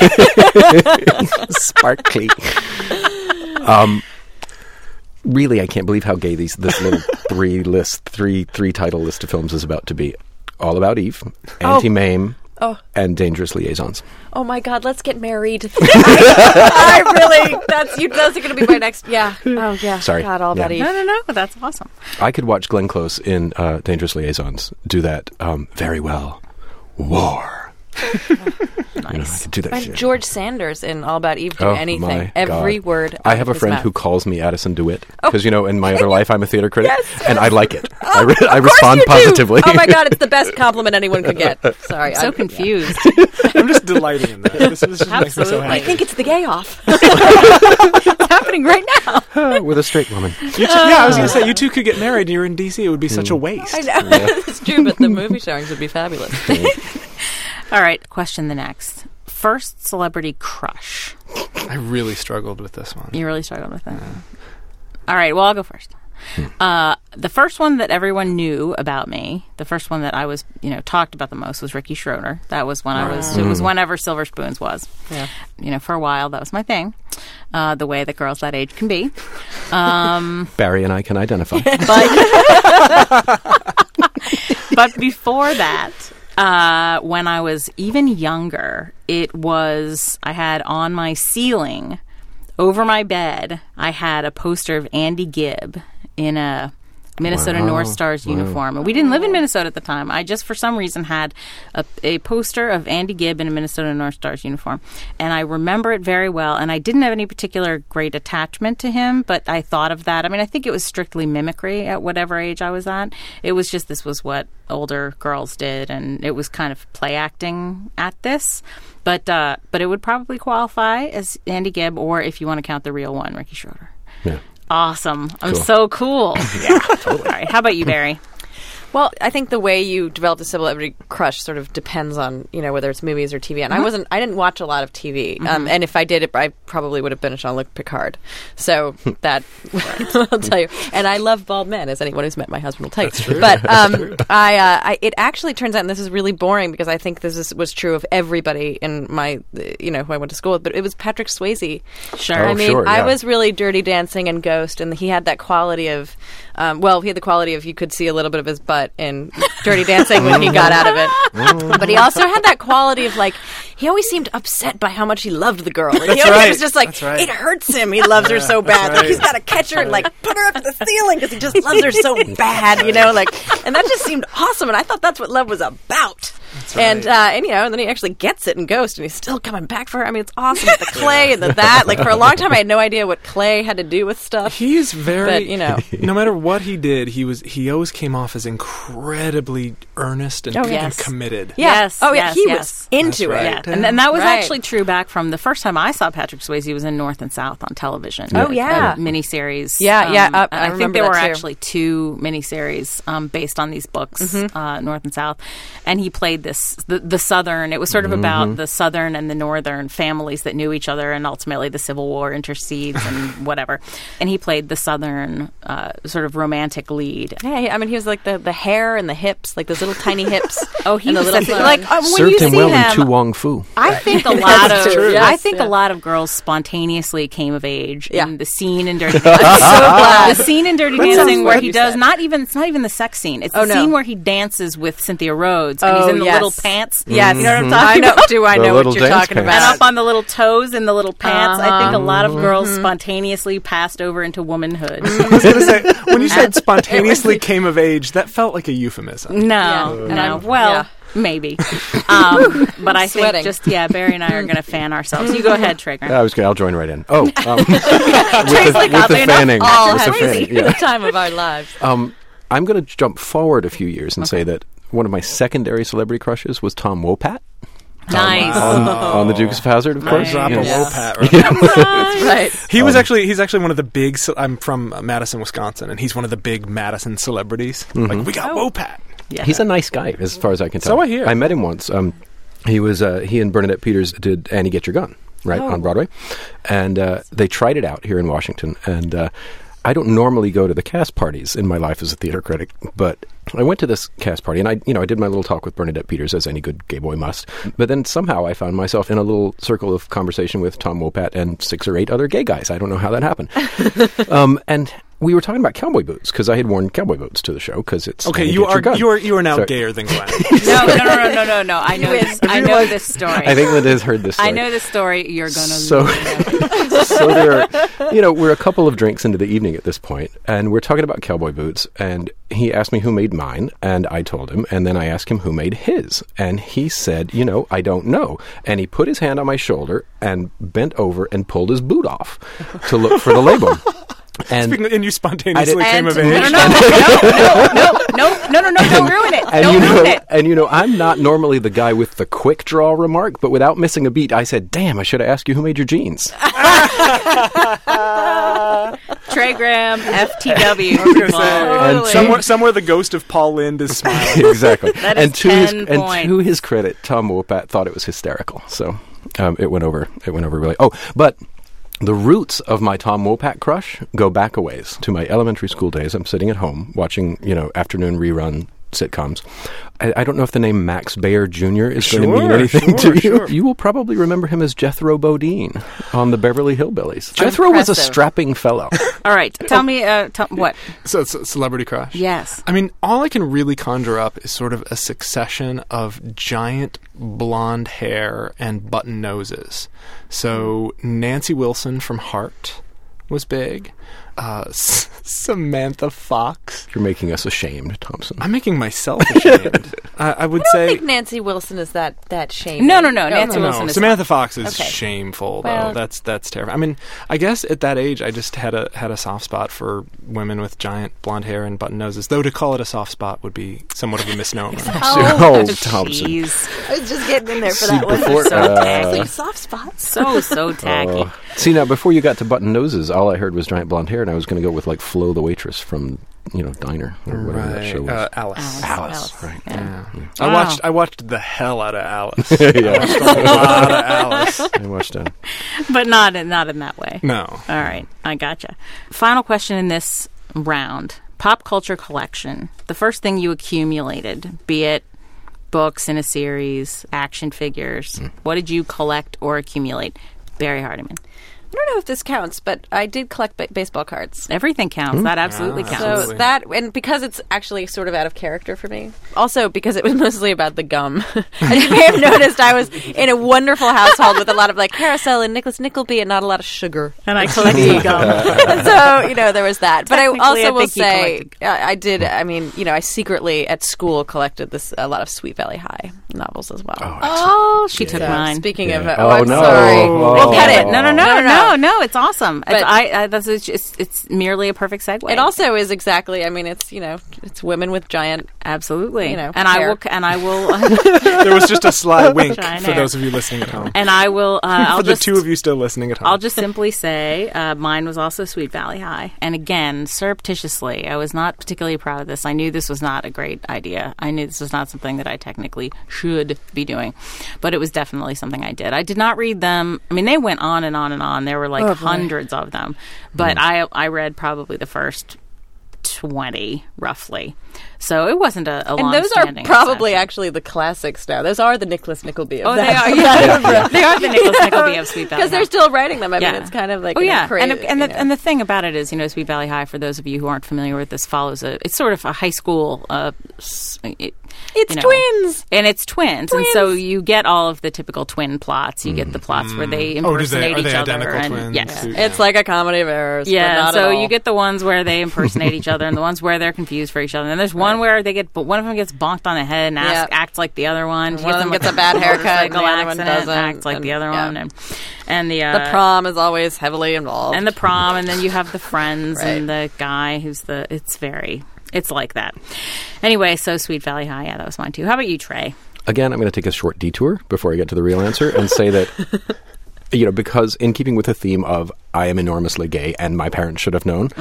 Sparkly. Really, I can't believe how gay this little three title list of films is about to be. All About Eve, Anti-Mame, and Dangerous Liaisons. Oh my God, let's get married. I really, those are going to be my next, yeah. Oh yeah. Sorry. God, All About Yeah. Eve. No, that's awesome. I could watch Glenn Close in Dangerous Liaisons do that very well. War. Nice. I could do that And shit. George Sanders in All About Eve do Oh, anything. my Every God. word. I out have of a his friend mouth. who calls me Addison DeWitt because, in my other life I'm a theater critic, and I like it. I Of course respond you do. positively. Oh my God, it's the best compliment anyone could get. Sorry. So confused. I'm just delighting in that. This just makes me so Absolutely. I happy. think it's the gay off. It's happening right now. With a straight woman. I was going to say, you two could get married and you're in D.C. It would be such a waste. I know. It's true, but the movie showings would be fabulous. All right, question the next. First celebrity crush. I really struggled with this one. You really struggled with that. All right, well, I'll go first. The first one that everyone knew about me, the first one that I was, talked about the most was Ricky Schroeder. That was when it was whenever Silver Spoons was. Yeah. For a while, that was my thing. The way that girls that age can be. Barry and I can identify. But before that, when I was even younger, I had on my ceiling, over my bed, I had a poster of Andy Gibb in a Minnesota Wow. North Stars uniform. And we didn't live in Minnesota at the time. I just, for some reason, had a poster of Andy Gibb in a Minnesota North Stars uniform. And I remember it very well. And I didn't have any particular great attachment to him, but I thought of that. I mean, I think it was strictly mimicry at whatever age I was at. It was just this was what older girls did, and it was kind of play acting at this. But it would probably qualify as Andy Gibb, or if you want to count the real one, Ricky Schroeder. Yeah. Awesome. I'm Cool. so cool. Yeah, totally. All right. How about you, Barry? Well, I think the way you develop a celebrity crush sort of depends on, whether it's movies or TV. And I didn't watch a lot of TV. And if I did, I probably would have been a Jean-Luc Picard. So that, I'll tell you. And I love bald men, as anyone who's met my husband will tell you. That's true. But it actually turns out, and this is really boring because I think was true of everybody in my, who I went to school with, but it was Patrick Swayze. Sure. Oh, I mean, sure, I yeah. was really Dirty Dancing and Ghost, and he had that quality of, he had the quality of you could see a little bit of his butt in Dirty Dancing when he got out of it. But he also had that quality of, like, he always seemed upset by how much he loved the girl. Like, he always right. was just like, That's right. it hurts him. He loves her so bad. right. Like, he's got to catch her and, like, put her up to the ceiling because he just loves her so bad, and that just seemed awesome. And I thought that's what love was about. right. And then he actually gets it in Ghost, and he's still coming back for her. I mean, it's awesome with the clay and that. Like, for a long time, I had no idea what clay had to do with stuff. He's very, But, no matter what he did, he always came off as incredibly earnest and, yes. and committed. Yeah. Yes, Oh, yeah. yes, He yes. was into That's it. right. Yeah, and that was Right. actually true back from the first time I saw Patrick Swayze was in North and South on television. Oh, yeah. A miniseries. Yeah, yeah, I think remember there that were too. actually 2 miniseries based on these books, North and South. And he played the Southern. It was sort of about the Southern and the Northern families that knew each other, and ultimately the Civil War intercedes and whatever. And he played the Southern sort of romantic lead. Yeah, I mean, he was like the hair and the hips, like those little tiny hips. Oh, he and the was little a- like when Served you him see well him, in Tu Wong Fu. I think a lot of true. I Yes, think yeah. a lot of girls spontaneously came of age Yeah. in the scene in Dirty Dancing. I'm so glad. The scene in Dirty sounds Dancing where what he you does said. it's not even the sex scene. It's the Oh, no. scene where he dances with Cynthia Rhodes and he's Oh, in the yes. little pants. Yes. You know what I'm I talking know. about? Do I The know little what you're dance talking pants. And about? up on the little toes and the little pants. I think a lot of girls Mm-hmm. spontaneously passed over into womanhood. I was going to say, when you said spontaneously came of age, that felt like a euphemism. No, Yeah. no. And Well, yeah. maybe. But I Sweating. think Barry and I are going to fan ourselves. You go ahead, Traeger. I'll join right in. Oh, with like, the oddly enough, fanning. all With the has fanning, the yeah. time of our lives. I'm going to jump forward a few years and say that one of my secondary celebrity crushes was Tom Wopat Nice. on the Dukes of Hazzard, of course. Drop You a know. low pat right there. Right. He's actually one of the big. I'm from Madison, Wisconsin, and he's one of the big Madison celebrities. Like we got Wopat. Yeah. He's a nice guy, as far as I can tell. So I hear. I met him once. He and Bernadette Peters did Annie Get Your Gun, right, on Broadway. And they tried it out here in Washington. And I don't normally go to the cast parties in my life as a theater critic, but I went to this cast party, and I did my little talk with Bernadette Peters, as any good gay boy must. But then somehow I found myself in a little circle of conversation with Tom Wopat and 6 or 8 other gay guys. I don't know how that happened. And we were talking about cowboy boots, because I had worn cowboy boots to the show, because it's Okay, Annie you Get Your are Gun. you are now Sorry. gayer than Glenn. No. I know this. I know this story. I think Linda has heard this story. I know this story. You're gonna. So, so we're a couple of drinks into the evening at this point, and we're talking about cowboy boots, and he asked me who made mine, and I told him, and then I asked him who made his, and he said, I don't know, and he put his hand on my shoulder and bent over and pulled his boot off to look for the label. And And you spontaneously came of No, age. no, don't ruin it. And Don't ruin it. and I'm not normally the guy with the quick draw remark, but without missing a beat, I said, "Damn, I should have asked you who made your jeans." Treygram, FTW. I was gonna say, Totally. somewhere the ghost of Paul Lind is smiling. Exactly. That is and 10 and points. to his credit, Tom Wopat thought it was hysterical. So it went over. It went over really. Oh, but the roots of my Tom Wopat crush go back a ways to my elementary school days. I'm sitting at home watching, afternoon rerun sitcoms. I don't know if the name Max Baer Jr. is going to mean anything to you. Sure. You will probably remember him as Jethro Bodine on the Beverly Hillbillies. Jethro was a Impressive. strapping fellow. All right. Tell me. What? So it's a celebrity crush. Yes. I mean, all I can really conjure up is sort of a succession of giant blonde hair and button noses. So Nancy Wilson from Heart was big. Samantha Fox. You're making us ashamed, Thompson. I'm making myself ashamed. I would I say think Nancy Wilson is that shameful. No. Nancy Wilson is Samantha Fox is Okay. shameful, Well- though. That's terrible. I mean, I guess at that age, I just had a soft spot for women with giant blonde hair and button noses. Though to call it a soft spot would be somewhat of a misnomer. Oh, Thompson. Jeez. I was just getting in there for See, that one. before- So uh, tacky. Like soft spots. So tacky. Oh. See, now, before you got to button noses, all I heard was giant blonde hair, and I was going to go with, like, Flo the waitress from, Diner, or whatever that show was. Alice. Alice, right. Yeah. Yeah. I watched the hell out of Alice. Yeah. I watched a lot of Alice. I watched that. But not in that way. No. All right, I gotcha. Final question in this round. Pop culture collection. The first thing you accumulated, be it books in a series, action figures. What did you collect or accumulate? Barry Hardiman. I don't know if this counts, but I did collect baseball cards. Everything counts. That absolutely Yeah, counts. absolutely. So that, and because it's actually sort of out of character for me. Also because it was mostly about the gum. As you may have noticed, I was in a wonderful household with a lot of like carousel and Nicholas Nickleby and not a lot of sugar. And I collected gum. And so, there was that. But I Technically, also I will think you say, collected- I did, I secretly at school collected a lot of Sweet Valley High novels as well. Oh, she took So, mine. speaking of, Yeah. I'm no. sorry. Oh. Cut it. No, it's awesome. But- It's merely a perfect segue. It also is exactly. It's women with giant. absolutely. you know, and hair. I will There was just a sly wink Giant for hair. those of you listening at home. and I will I'll For the just two of you still listening at home. I'll just simply say mine was also Sweet Valley High. And again, surreptitiously, I was not particularly proud of this. I knew this was not a great idea. I knew this was not something that I technically should be doing. But it was definitely something I did. I did not read them. I mean, they went on and on and on. There were like hundreds of them. But I read probably the first 20, roughly. So it wasn't a And those are long-standing probably obsession. actually the classics now. Those are the Nicholas Nickleby. Of Oh, they that. are. Yeah. They are the Nicholas Nickleby of Sweet Valley Because they're High. still writing them. I mean, Yeah. it's kind of like Oh yeah, crazy, and the thing about it is, Sweet Valley High. For those of you who aren't familiar with this, follows it's sort of a high school. it's twins. and it's twins, and so you get all of the typical twin plots. You get the plots where they impersonate are each they other, identical and twins? yes, Who- It's like a comedy of errors. yeah. but not So at all. you get the ones where they impersonate each other, and the ones where they're confused for each other. And there's one where one of them gets bonked on the head and acts like the other one. One of them Hits gets him a bad with haircut, and the motorcycle other one accident, doesn't, acts like the and- other yeah. one, and the the prom is always heavily involved. and the prom, and then you have the friends Right. and the guy who's it's like that. Anyway, so Sweet Valley High, yeah, that was mine too. How about you, Trey? Again, I'm going to take a short detour before I get to the real answer and say that, because in keeping with the theme of I am enormously gay and my parents should have known,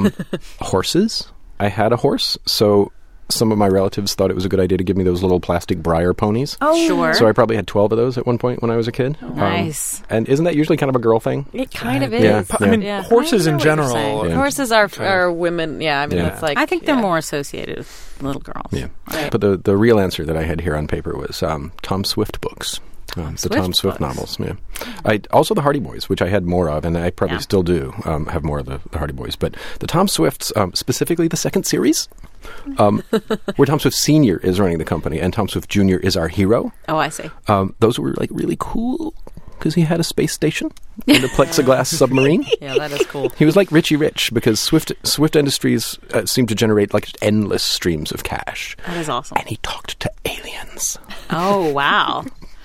horses. I had a horse, so some of my relatives thought it was a good idea to give me those little plastic Breyer ponies. Oh, sure. So I probably had 12 of those at one point when I was a kid. Nice. And isn't that usually kind of a girl thing? it kind of is. Yeah. I mean, Yeah. horses I know in what you're general. saying. Yeah. Horses are women. Yeah, I mean, Yeah. it's like I think they're yeah. more associated with little girls. Yeah. Right. But the real answer that I had here on paper was Tom Swift books. The Tom Swift books. novels, yeah. Also the Hardy Boys, which I had more of, and I probably Yeah. still do have more of the Hardy Boys. But the Tom Swifts, specifically the second series, where Tom Swift Sr. is running the company and Tom Swift Jr. is our hero, Oh, I see. those were like really cool because he had a space station and a plexiglass submarine. Yeah, that is cool. He was like Richie Rich because Swift Industries seemed to generate like endless streams of cash. That is awesome. And he talked to aliens. Oh, wow.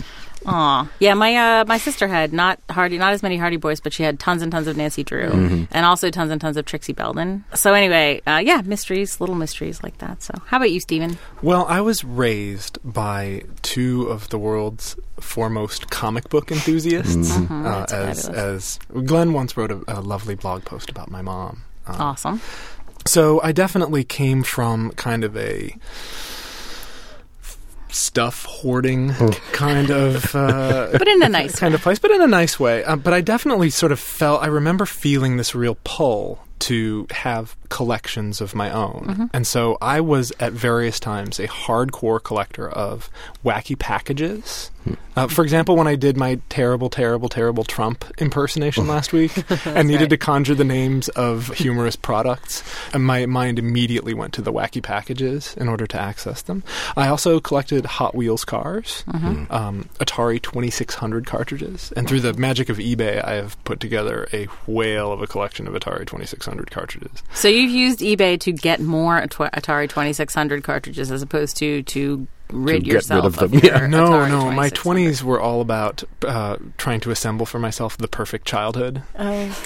Aw. Yeah, my sister had not as many Hardy Boys, but she had tons and tons of Nancy Drew, and also tons and tons of Trixie Belden. So anyway, little mysteries like that. So how about you, Stephen? Well, I was raised by two of the world's foremost comic book enthusiasts. That's As Glenn once wrote a lovely blog post about my mom. Awesome. So I definitely came from kind of a stuff hoarding kind of But in a nice kind of place, but in a nice way. But I definitely sort of I remember feeling this real pull to have collections of my own. And so I was at various times a hardcore collector of wacky packages. For example, when I did my terrible Trump impersonation last week and needed to conjure the names of humorous products, and my mind immediately went to the wacky packages in order to access them. I also collected Hot Wheels cars, Atari 2600 cartridges, and through the magic of eBay, I have put together a whale of a collection of Atari 2600 cartridges. So you've used eBay to get more Atari 2600 cartridges as opposed to rid yourself of them. your No, Atari my 2600. 20s were all about trying to assemble for myself the perfect childhood. How's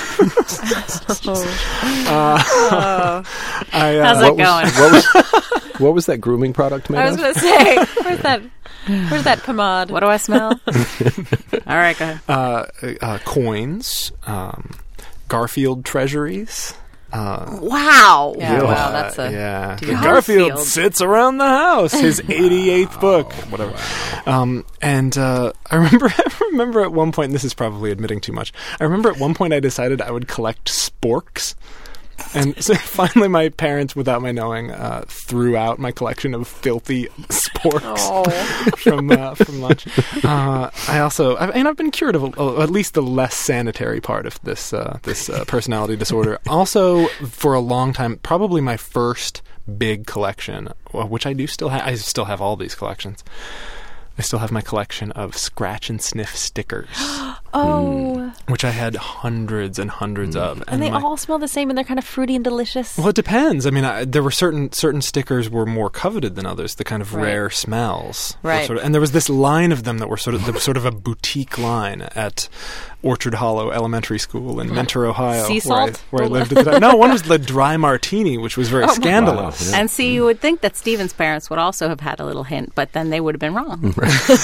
How's that going? What was that grooming product made I was of? going to say, where's that pomade? What do I smell? All right, go ahead. Coins, Garfield treasuries. Wow. Yeah, wow, that's a... yeah. Garfield. Garfield sits around the house. His 88th book, whatever. And I remember at one point. And this is probably admitting too much. I remember at one point I decided I would collect sporks. And so finally, my parents, without my knowing, threw out my collection of filthy sporks from lunch. I've been cured of at least the less sanitary part of this personality disorder. Also, for a long time, probably my first big collection, which I do still have. I still have all these collections. I still have my collection of scratch and sniff stickers. Which I had hundreds and hundreds of. And they all smell the same, and they're kind of fruity and delicious. Well, it depends. I mean, there were certain stickers were more coveted than others. The kind of rare smells, right? And there was this line of them that were sort of a boutique line at Orchard Hollow Elementary School in Mentor, Ohio, Sea salt? where I lived at the time. No, one was the dry martini, which was very scandalous. Wow. And see, you would think that Stephen's parents would also have had a little hint, but then they would have been wrong.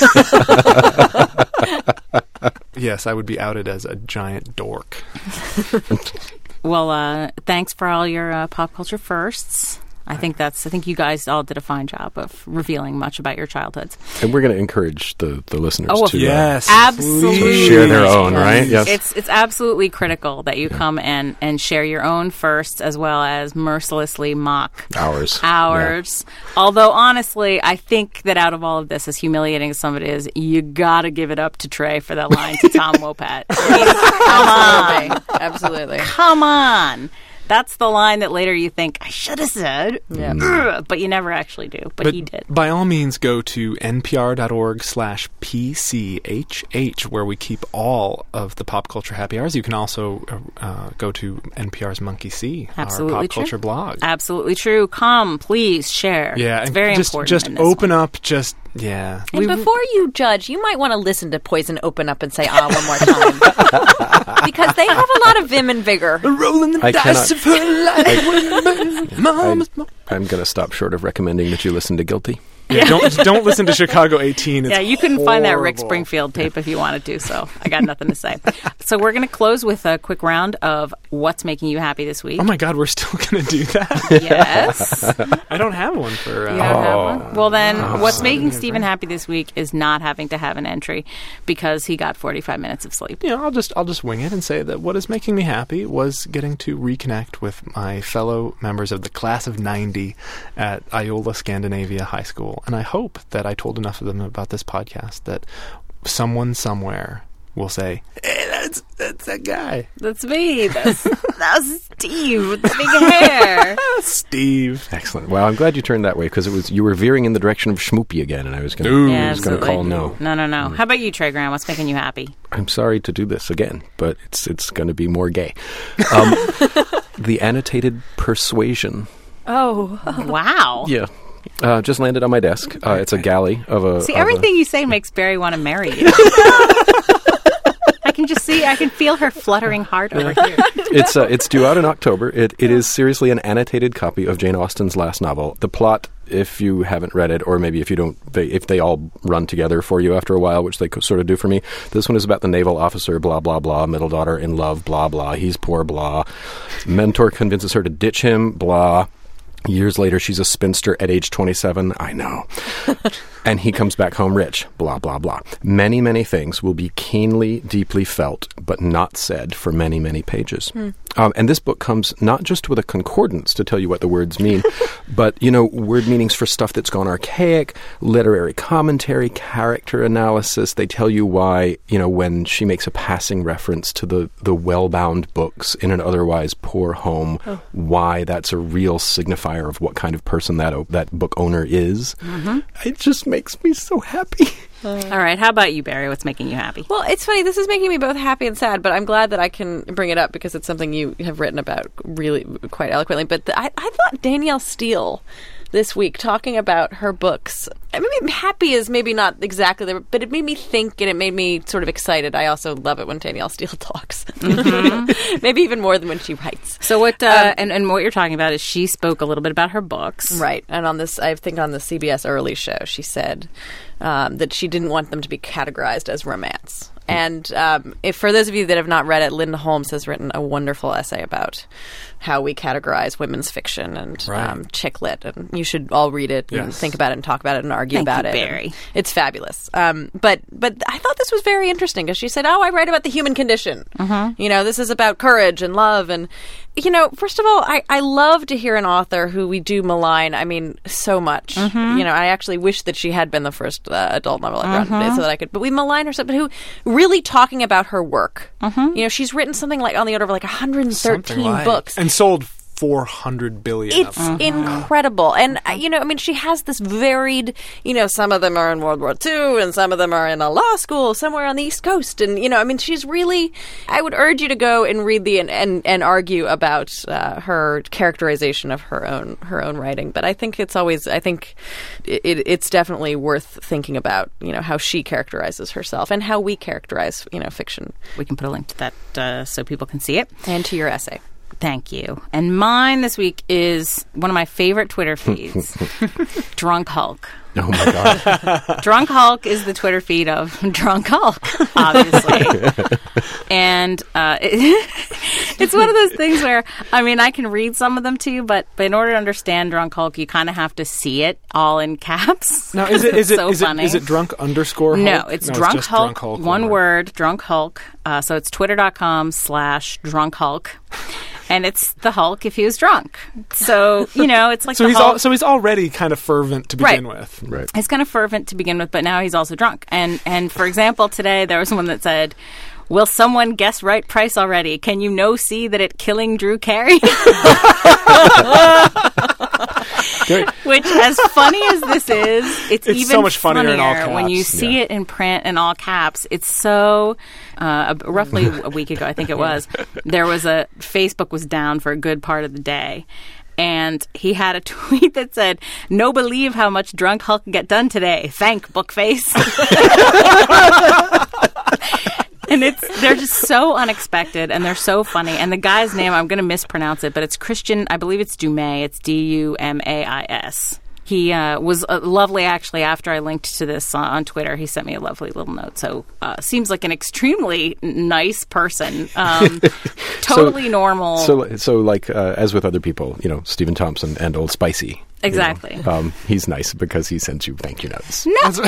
Yes, I would be outed as a giant dork. Well, thanks for all your pop culture firsts. I think you guys all did a fine job of revealing much about your childhoods. And we're going to encourage the listeners to yes, absolutely please. to share their own, right? Yes. It's absolutely critical that you come and share your own firsts as well as mercilessly mock ours. Yeah. Although honestly, I think that out of all of this, as humiliating as some of it is, you got to give it up to Trey for that line to Tom Wopat. Come on. Absolutely. Come on. That's the line that later you think, I should have said, but you never actually do. But he did. By all means, go to npr.org/PCHH, where we keep all of the Pop Culture Happy Hours. You can also go to NPR's Monkey See, our pop culture blog. Absolutely true. Come, please, share. Yeah, it's very important. Just in this open one. up, yeah. And before you judge, you might want to listen to Poison open up and say one more time. Because they have a lot of vim and vigor. Rolling the dice of her life. I'm going to stop short of recommending that you listen to Guilty. Yeah, don't listen to Chicago 18. It's you couldn't find that Rick horrible. Springfield tape if you wanted to, so I got nothing to say. So we're going to close with a quick round of what's making you happy this week. Oh my God, we're still going to do that? Yes. I don't have one for... You don't have one? Well, then, what's making Stephen happy this week is not having to have an entry because he got 45 minutes of sleep. Yeah, I'll just wing it and say that what is making me happy was getting to reconnect with my fellow members of the class of '90 at Iola Scandinavia High School. And I hope that I told enough of them about this podcast that someone somewhere will say, hey, that's that guy. That's me. That's Steve with the big hair. Steve. Excellent. Well, I'm glad you turned that way because you were veering in the direction of Schmoopy again, and I was going to call no. No. How about you, Trey Graham? What's making you happy? I'm sorry to do this again, but it's going to be more gay. The annotated Persuasion. Oh, wow. Yeah. Just landed on my desk. It's a galley of a... See, everything you say makes Barry want to marry you. I can feel her fluttering heart over here. It's due out in October. It is seriously an annotated copy of Jane Austen's last novel. The plot, if you haven't read it, or maybe if you don't, if they all run together for you after a while, which they sort of do for me. This one is about the naval officer, blah, blah, blah, middle daughter in love, blah, blah, he's poor, blah. Mentor convinces her to ditch him, blah. Years later, she's a spinster at age 27. I know. and he comes back home rich, blah, blah, blah. Many, many things will be keenly, deeply felt, but not said for many, many pages. And this book comes not just with a concordance to tell you what the words mean, but, word meanings for stuff that's gone archaic, literary commentary, character analysis. They tell you why, when she makes a passing reference to the well-bound books in an otherwise poor home, why that's a real signifier of what kind of person that book owner is. It just makes me so happy. All right. How about you, Barry? What's making you happy? Well, it's funny. This is making me both happy and sad, but I'm glad that I can bring it up because it's something you have written about really quite eloquently. But I thought Danielle Steele this week talking about her books. I mean, happy is maybe not exactly the, but it made me think and it made me sort of excited. I also love it when Danielle Steele talks. Maybe even more than when she writes. So what, and what you're talking about is she spoke a little bit about her books. Right. And on this, I think on the CBS Early show, she said that she didn't want them to be categorized as romance. And if for those of you that have not read it, Linda Holmes has written a wonderful essay about how we categorize women's fiction and chick lit. And you should all read it and think about it and talk about it and argue about it. Barry. It's fabulous. But I thought this was very interesting because she said, I write about the human condition. This is about courage and love. And, first of all, I love to hear an author who we do malign, so much. I actually wish that she had been the first adult novel I read so that I could, but we malign her, but who really talking about her work. She's written something like on the order of 113 books. And sold 400 billion. It's incredible. And, she has this varied, some of them are in World War II and some of them are in a law school somewhere on the East Coast. And, she's really, I would urge you to go and read and argue about her characterization of her own writing. But I think it's it's definitely worth thinking about, how she characterizes herself and how we characterize, fiction. We can put a link to that so people can see it. And to your essay. Thank you. And mine this week is one of my favorite Twitter feeds, Drunk Hulk. Oh, my God. Drunk Hulk is the Twitter feed of Drunk Hulk, obviously. And it's one of those things where, I can read some of them to you, but in order to understand Drunk Hulk, you kind of have to see it all in caps. Now, is funny. Is it drunk _ Hulk? No, it's Drunk just Hulk, Drunk Hulk, one word, Drunk Hulk. So it's twitter.com/Drunk Hulk. And it's the Hulk if he was drunk. So, it's like so he's already kind of fervent to begin with. Right. He's kind of fervent to begin with, but now he's also drunk. And for example, today there was one that said, "Will someone guess right price already? Can you see that it killing Drew Carey?" Which, as funny as this is, it's even so much funnier in all caps. When you see it in print in all caps. It's so... roughly a week ago, I think it was, Facebook was down for a good part of the day. And he had a tweet that said, "No believe how much Drunk Hulk get done today. Thank Bookface." And they're just so unexpected and they're so funny. And the guy's name, I'm going to mispronounce it, but it's Christian, I believe it's Dumais. It's Dumais. He was lovely, actually, after I linked to this on Twitter. He sent me a lovely little note. So seems like an extremely nice person. Totally normal. So like, as with other people, Stephen Thompson and Old Spicy. Exactly. He's nice because he sends you thank you notes.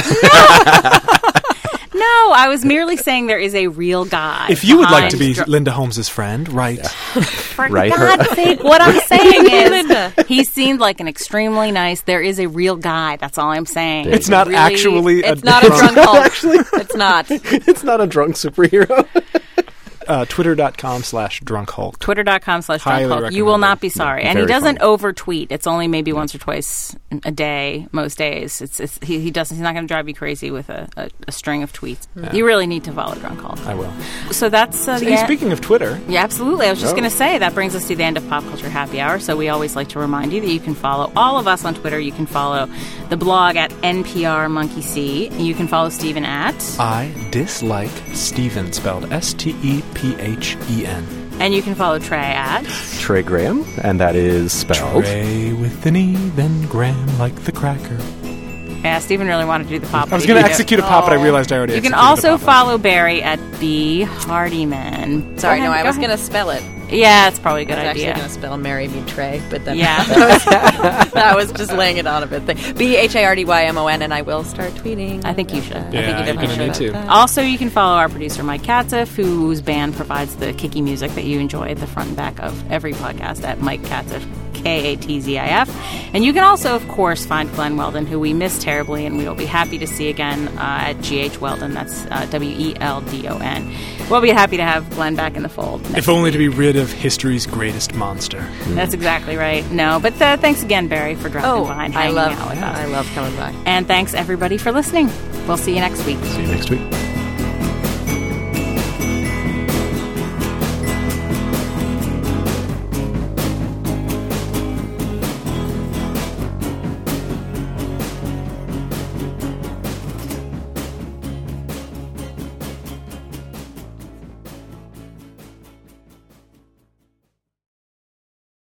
No, I was merely saying there is a real guy. If you would like to be Linda Holmes' friend, right? For God's sake, what I'm saying is he seemed like an extremely nice, there is a real guy. That's all I'm saying. It's not actually It's not a drunk Hulk. Actually, it's not. It's not a drunk superhero. Twitter.com/Drunk Hulk. Twitter.com/Drunk Hulk. You will not be sorry. And he doesn't over-tweet. It's only maybe once or twice a day, most days. He doesn't. He's not going to drive you crazy with a string of tweets. Yeah. You really need to follow Drunk Hulk. I will. So that's speaking of Twitter. Yeah, absolutely. I was just going to say that brings us to the end of Pop Culture Happy Hour. So we always like to remind you that you can follow all of us on Twitter. You can follow the blog at NPR Monkey C. You can follow Stephen at I dislike Stephen, spelled STEPHEN. And you can follow Trey at Trey Graham, and that is spelled Trey with an E, then Graham like the cracker. Yeah, Stephen really wanted to do the pop. I was going to execute a pop, but I realized I already You can executed also a pop. follow Barry at B. Hardiman. Sorry, I was going to spell it. Yeah, it's probably a good I was idea. actually going to spell marry me Trey, but then Yeah. that was just laying it on a bit. BHARDYMON, and I will start tweeting. I think you should. I think Yeah, you you're definitely gonna should. need to. Also, you can follow our producer, Mike Katziff, whose band provides the kicky music that you enjoy at the front and back of every podcast at Mike Katziff, KATZIF. And you can also, of course, find Glenn Weldon, who we miss terribly, and we will be happy to see again at GH Weldon. That's WELDON. We'll be happy to have Glenn back in the fold. next If only week. to be rid of history's greatest monster. That's exactly right. No, but thanks again, Barry, for dropping by and hanging out with us. I love coming back. And thanks, everybody, for listening. We'll see you next week. See you next week.